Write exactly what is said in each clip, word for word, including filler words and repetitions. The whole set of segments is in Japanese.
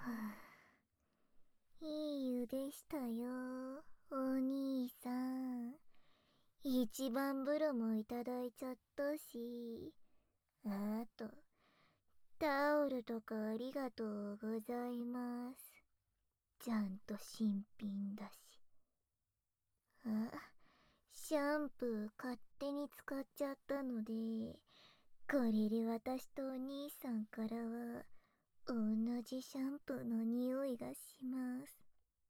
いい湯でしたよ、お兄さん。一番風呂もいただいちゃったし。あと、タオルとかありがとうございます。ちゃんと新品だし。あ、シャンプー勝手に使っちゃったので、これで私とお兄さんからは、同じシャンプーの匂いがします。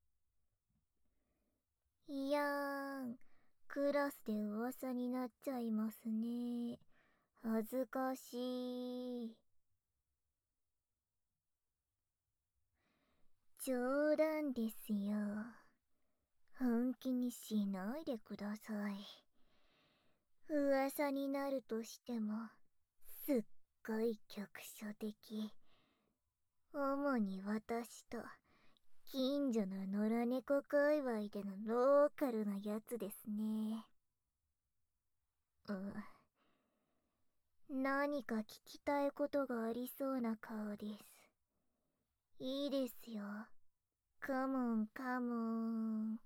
いやーん、クラスで噂になっちゃいますね。恥ずかしい。冗談ですよ。本気にしないでください。噂になるとしても、すっごい局所的。主に私と、近所の野良猫界隈でのローカルなやつですね。うん。何か聞きたいことがありそうな顔です。いいですよ。カモンカモン。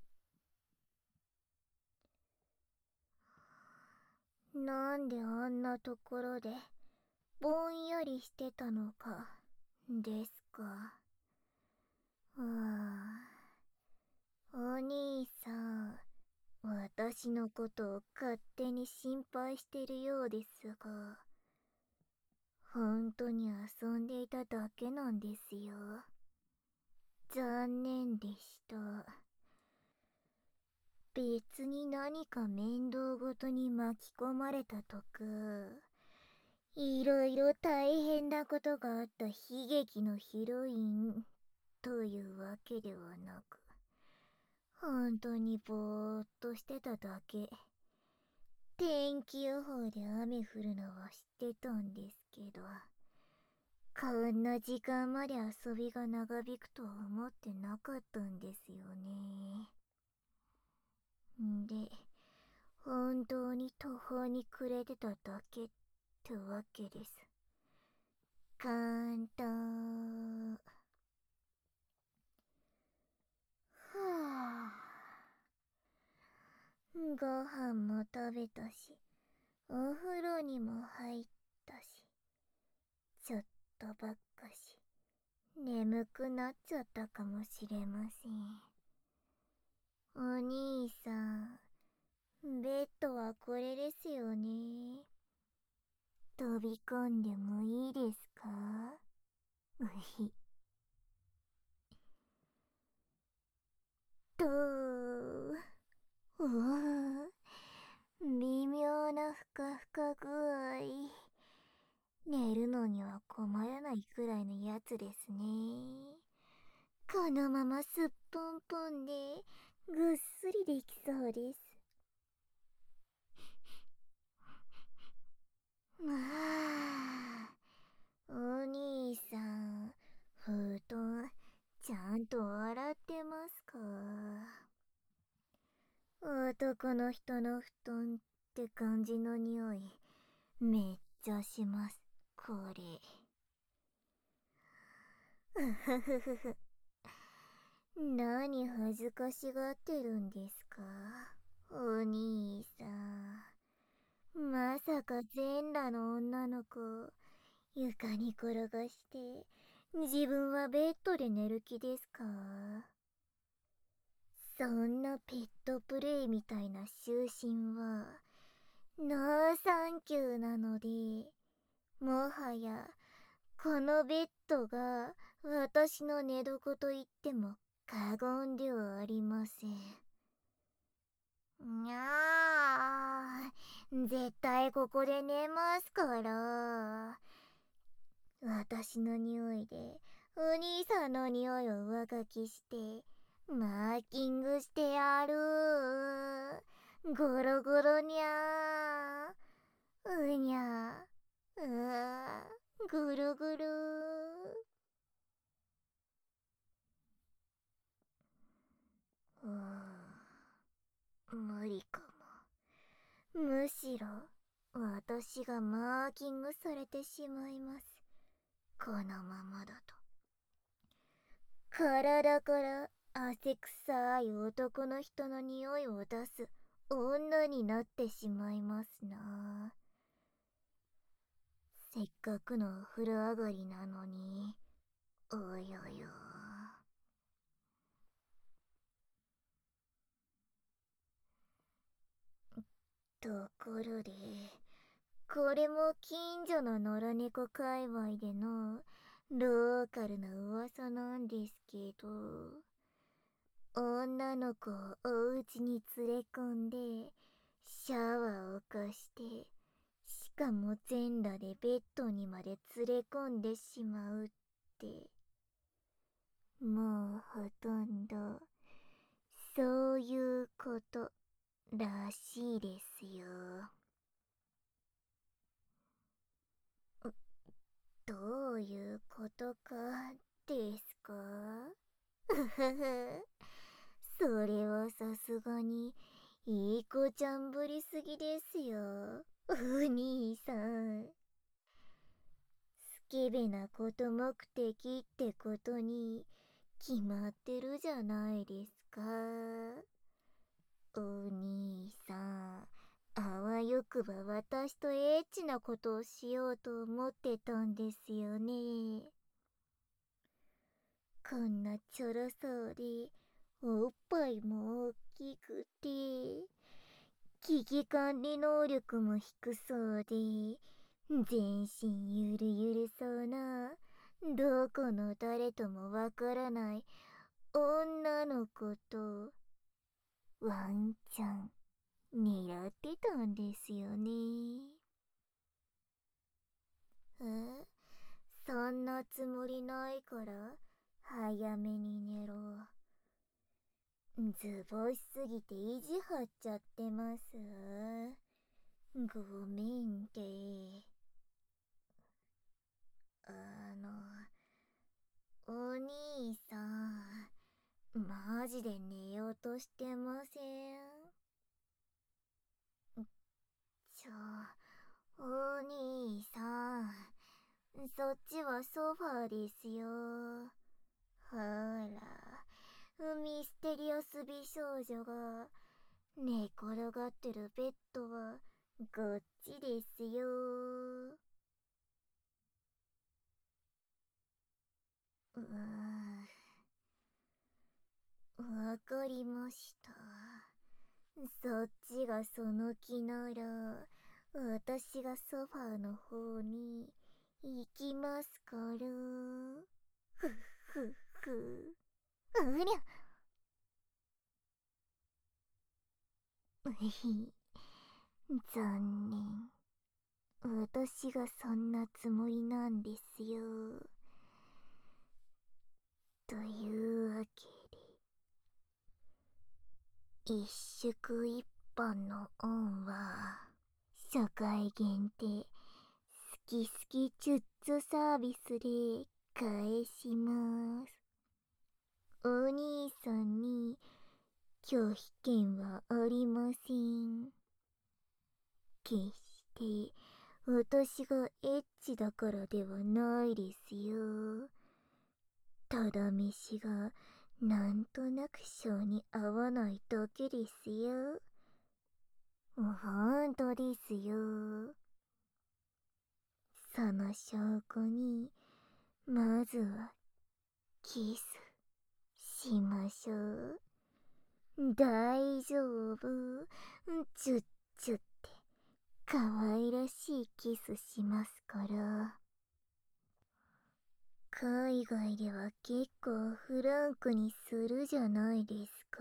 なんであんなところでぼんやりしてたのかですか。ああ、お兄さん、私のことを勝手に心配してるようですが、本当に遊んでいただけなんですよ。残念でした。別に何か面倒ごとに巻き込まれたとか、いろいろ大変なことがあった悲劇のヒロインというわけではなく、本当にぼーっとしてただけ。天気予報で雨降るのは知ってたんですけど、こんな時間まで遊びが長引くとは思ってなかったんですよね。んで、本当に途方に暮れてただけってわけです。簡単。はぁ。ご飯も食べたし、お風呂にも入ったし、ちょっとばっかし、眠くなっちゃったかもしれません。お兄さん、ベッドはこれですよね。飛び込んでもいいですか？うひ。とー。うわぁ。微妙なふかふか具合。寝るのには困らないくらいのやつですね。このまますっぽんぽんでぐっすりできそうです。まあ、お兄さん、布団ちゃんと洗ってますか？男の人の布団って感じの匂いめっちゃします、これ。うふふふふ。何恥ずかしがってるんですか、お兄さん。まさか全裸の女の子床に転がして自分はベッドで寝る気ですか？そんなペットプレイみたいな就寝はノーサンキューなので、もはやこのベッドが私の寝床と言っても過言ではありません。にゃー、絶対ここで寝ますから。私の匂いでお兄さんの匂いを上書きしてマーキングしてやる。ゴロゴロにゃー、うにゃー、うわー、ぐるぐる。うーん、無理かも。むしろ私がマーキングされてしまいます、このままだと。 体から汗臭い男の人の匂いを出す女になってしまいますな。せっかくのお風呂上がりなのに。およよ。ところで、これも近所の野良猫界隈でのローカルな噂なんですけど、女の子をお家に連れ込んで、シャワーを貸して、しかも全裸でベッドにまで連れ込んでしまうって、もうほとんど、そういうことらしいですよ。どういうことかですか？ふふふ。それはさすがにいい子ちゃんぶりすぎですよ、お兄さん。スケベなこと目的ってことに決まってるじゃないですか。お兄さん、あわよくば私とエッチなことをしようと思ってたんですよね。こんなちょろそうで、おっぱいも大きくて、危機管理能力も低そうで、全身ゆるゆるそうな、どこの誰ともわからない女の子と、ワンちゃん、狙ってたんですよね。え、そんなつもりないから、早めに寝ろ。ズボしすぎて意地張っちゃってます。ごめんて。あの、お兄さん、マジで寝ようとしてません？ちょ、お兄さん、そっちはソファーですよ。ほら、ミステリアス美少女が寝転がってるベッドはこっちですよ。うーん、わかりました。そっちがその気なら、私がソファーの方に行きますから。ふっふっふ。うりゃ。うひ。残念。私がそんなつもりなんですよ。というわけで、一宿一般の恩は、初回限定、好き好きチュッチュサービスで返します。お兄さんに拒否権はありません。決して私がエッチだからではないですよ。ただ飯がなんとなく性に合わないだけですよ。ほんとですよ。その証拠に、まずはキスしましょう。大丈夫。チュッチュって可愛らしいキスしますから。海外では結構フランクにするじゃないですか。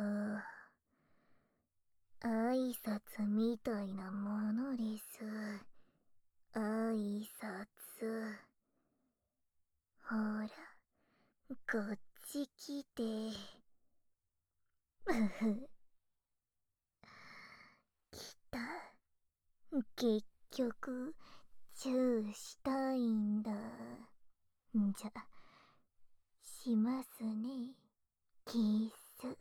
挨拶みたいなものです。挨拶。ほら、こっち来て。ふふ。来た。結局、チューしたいんだ。じゃ、しますね。キス。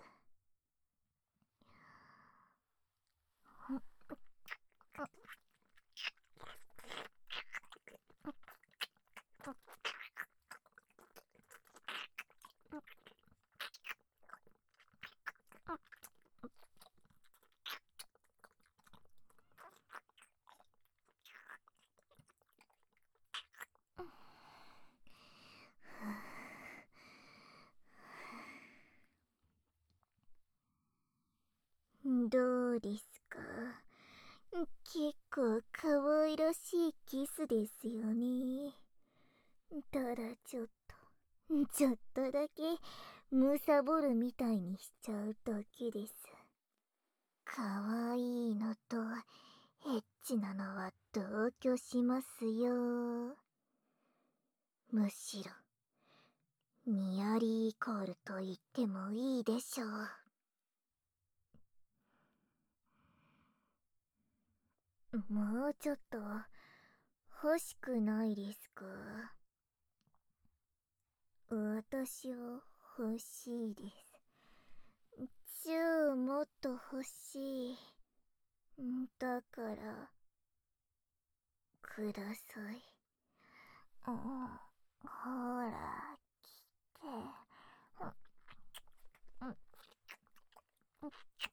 そうですか。結構可愛らしいキスですよね。ただちょっと、ちょっとだけ、むさぼるみたいにしちゃうだけです。可愛いのと、エッチなのは同居しますよ。むしろ、ニアリーイコールと言ってもいいでしょう。もうちょっと、欲しくないですか？私は欲しいです。チューもっと欲しい。だから、ください。うん、ほら、来て。うん、うん、うん、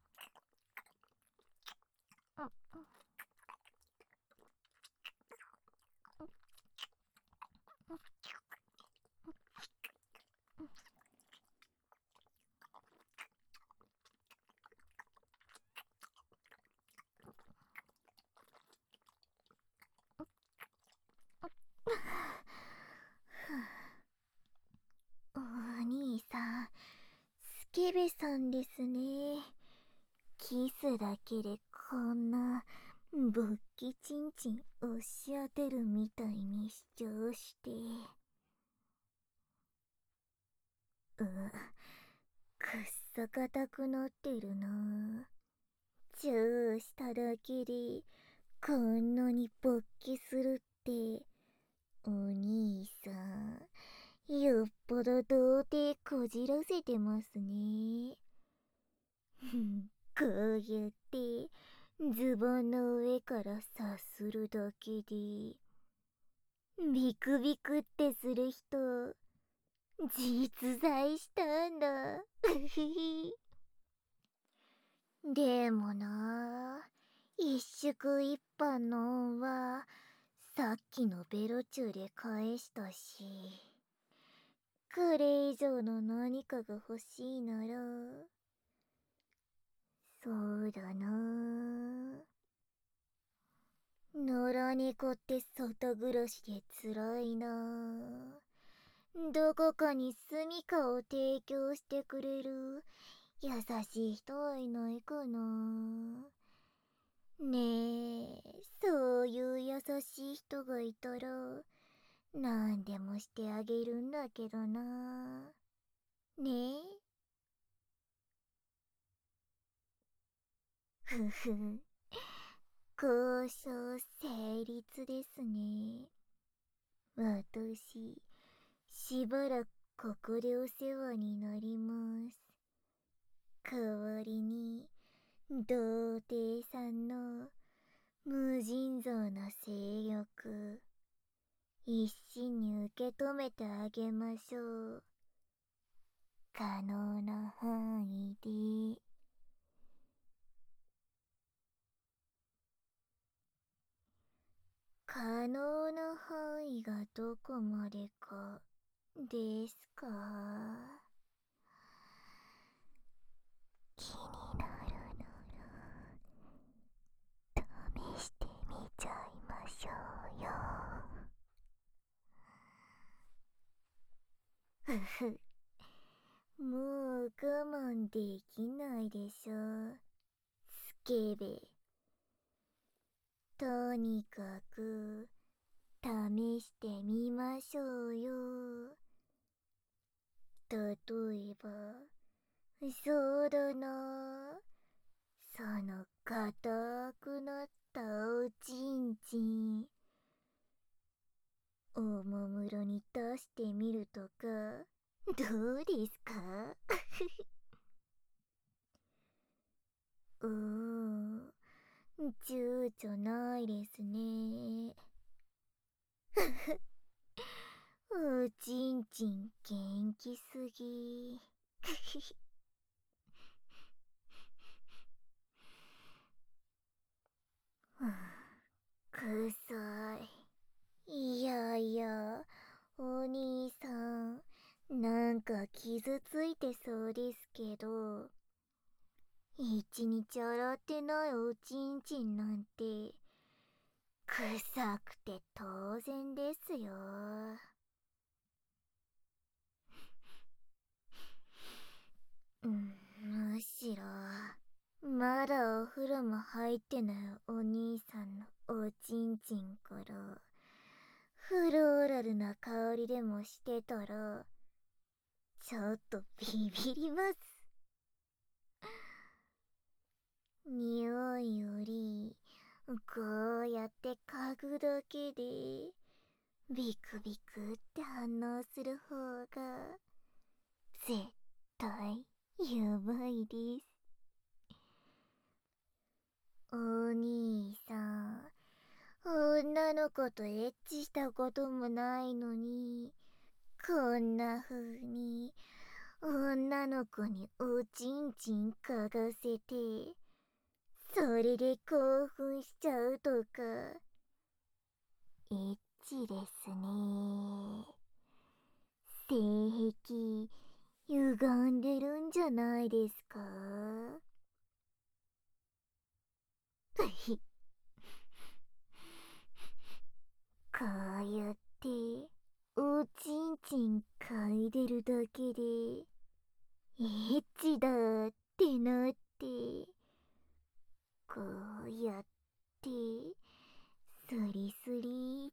お兄さん、スケベさんですね。キスだけでこんな、勃起チンチン押し当てるみたいに主張して。う、くっそ硬くなってるな。チューしただけで、こんなに勃起するって、お兄さん、よっぽど童貞こじらせてますね。こうやって、ズボンの上からさするだけで、ビクビクってする人、実在したんだ。でもなあ、一宿一飯の恩は、さっきのベロチューで返したし、これ以上の何かが欲しいなら、そうだなあ。野良猫って外暮らしで辛いなあ。どこかに住みかを提供してくれる優しい人はいないかな。ねえ、そういう優しい人がいたら、何でもしてあげるんだけどな。ねえ。ふふ。交渉成立ですね。私、しばらくここでお世話になります。代わりに、童貞さんの無尽蔵な性欲、一心に受け止めてあげましょう。可能な範囲で。可能な範囲がどこまでか、ですか？気になるなら、試してみちゃいましょうよ。ふふ。もう我慢できないでしょ。スケベ。とにかく、試してみましょうよ。例えば、そうだな。その硬くなったおちんちん、おもむろに出してみるとか、どうですか？うーん、躊躇ないですね。おちんちん元気すぎ。くさい。いやいや、お兄さん、なんか傷ついてそうですけど、 一日洗ってないおちんちんなんて、臭くて当然ですよ。うん、むしろ、まだお風呂も入ってないお兄さんのおちんちんから、フローラルな香りでもしてたら、ちょっとビビります。匂いより、こうやって嗅ぐだけで、ビクビクって反応する方が、絶対やばいです。お兄さん、女の子とエッチしたこともないのに、こんな風に女の子におちんちん嗅がせて、それで興奮しちゃうとか、エッチですね。性癖、歪んでるんじゃないですか？こうやって、おちんちん嗅いでるだけで、エッチだってなって、こうやって、スリスリって、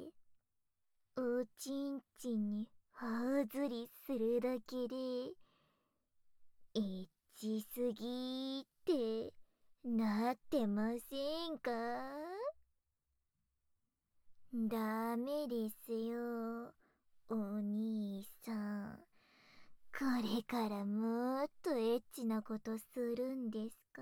おちんちんに頬ずりするだけで、エッチすぎってなってませんか？ダメですよ、お兄さん。これからもっとエッチなことするんですから。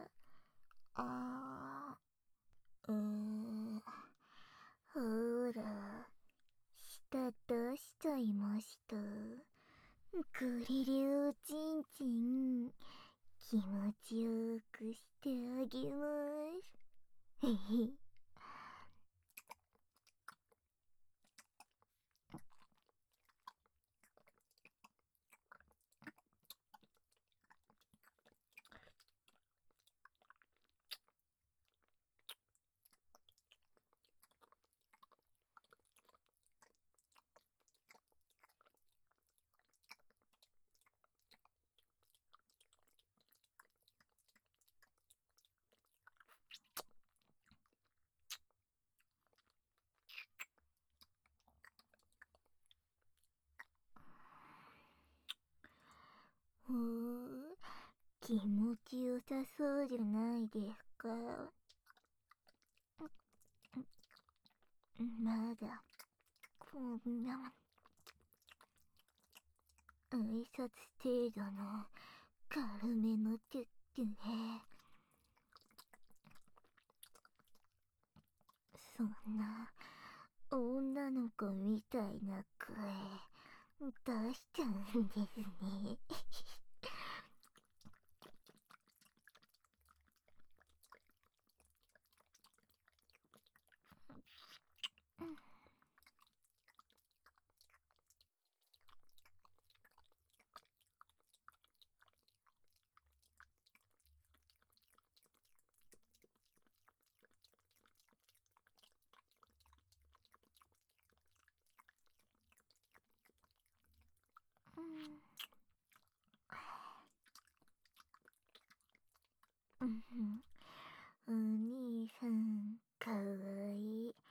あー、うーん。ほら、舌出しちゃいました。これでおちんちん、気持ちよくしてあげます。へへ。ほう、気持ちよさそうじゃないですか。まだ、こんな、挨拶程度の軽めのチュッチュね。そんな、女の子みたいな声、出しちゃうんですね。うん、お兄さん、かわいい。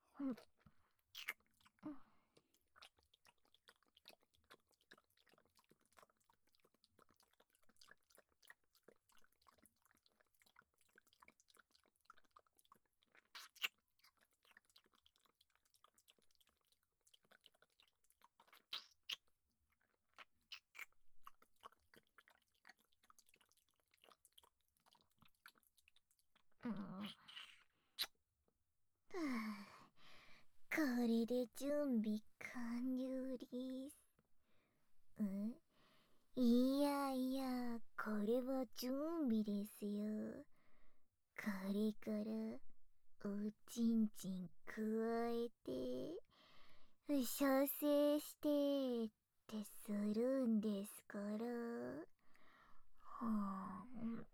うん、はあ、これで準備完了です。んいやいや、これは準備ですよ。これからおちんちん加えて、射精してってするんですから。 はあ。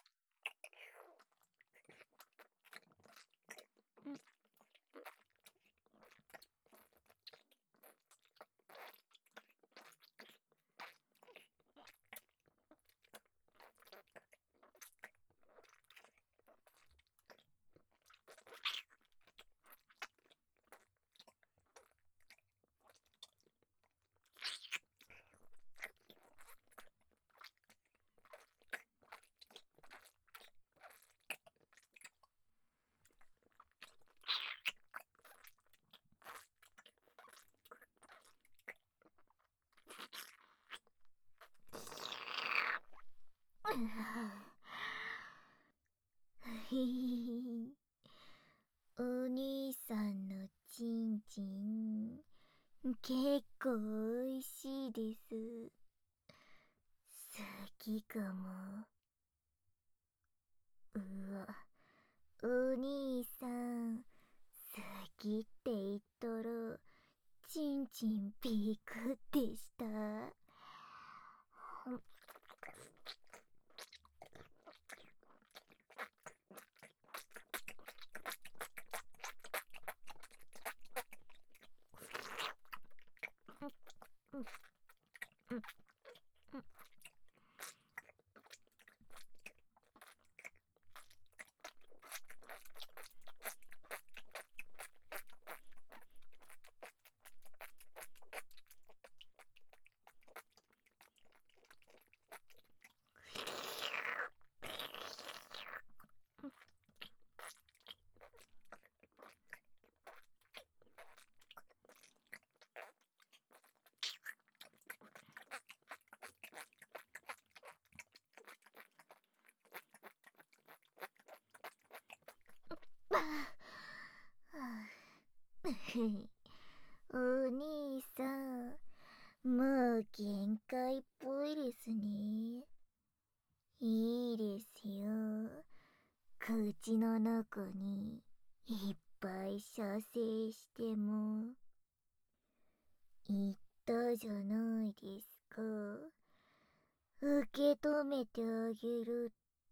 お兄さんのちんちん結構おいしいです。好きかも。うわ、お兄さん好きって言ったらちんちんピクでした。お兄さん、もう限界っぽいですね。いいですよ。口の中にいっぱい射精しても。言ったじゃないですか。受け止めてあげるって。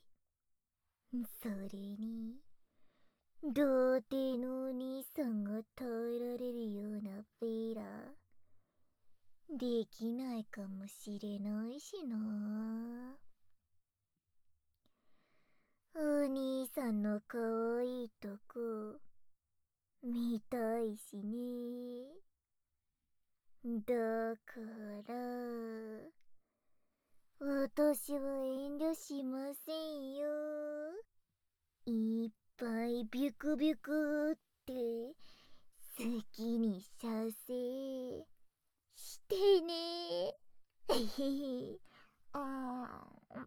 それに、童貞のお兄さんが耐えられるようなフェラー、できないかもしれないしな。お兄さんの可愛いとこ、見たいしね。だから、私は遠慮しませんよ。いっぱいビュクビュクって好きに射精してね。えへへ。あー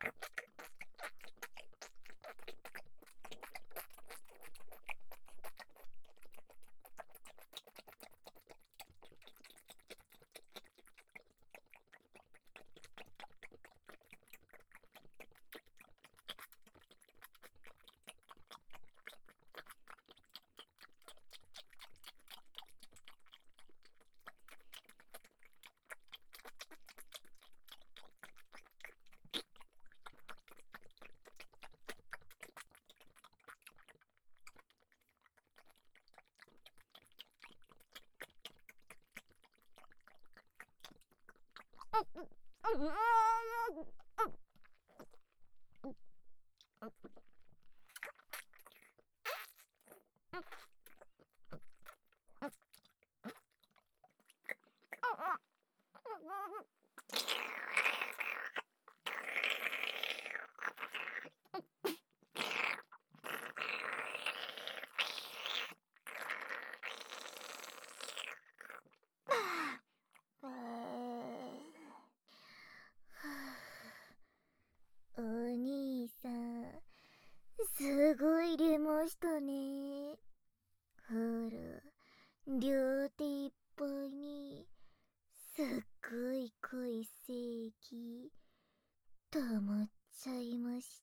お兄さん、すごい出ましたね。ほら、両手いっぱいに、すっごい濃い精液、溜まっちゃいました。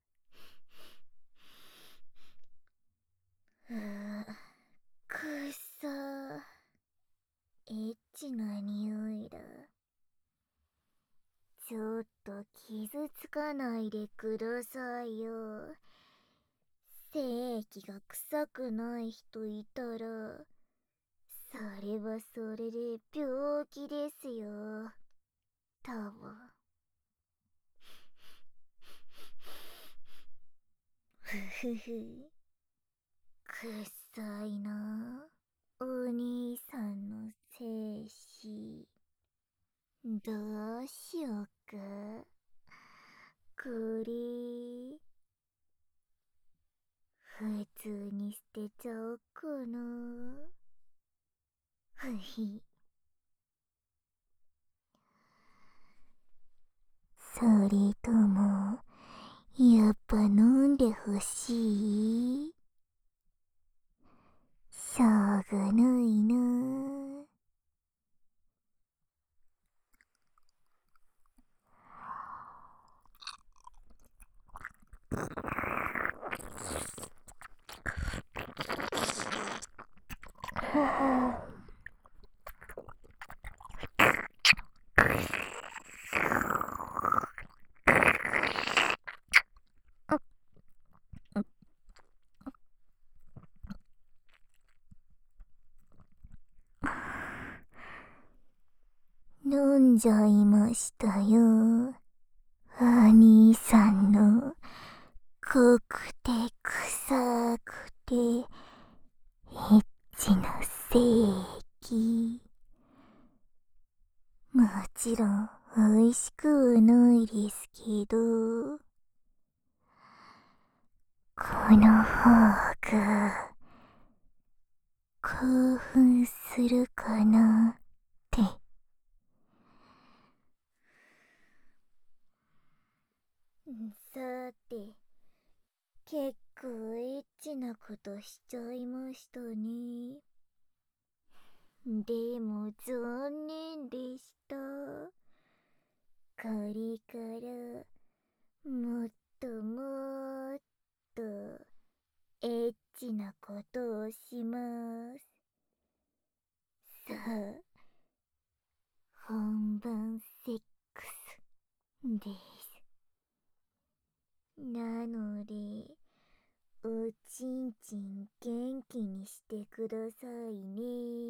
あー、くっさー。エッチな匂いだ。ちょっと傷つかないでくださいよ。精液が臭くない人いたら、それはそれで病気ですよ。多分。ふふふ。臭いな。お兄さんの精子。どうしようか。これ、普通に捨てちゃおうかな。ふひ。それとも、やっぱ飲んでほしい？しょうがないな。飲んじゃいましたよ。兄さんの濃くて臭くてエッチな精液。もちろん美味しくはないですけど、この方が興奮するかなって。さて、結構エッチなことしちゃいましたね。でも残念でした。これからもっともっとエッチなことをします。さあ、本番セックスです。なので、おちんちん元気にしてくださいね。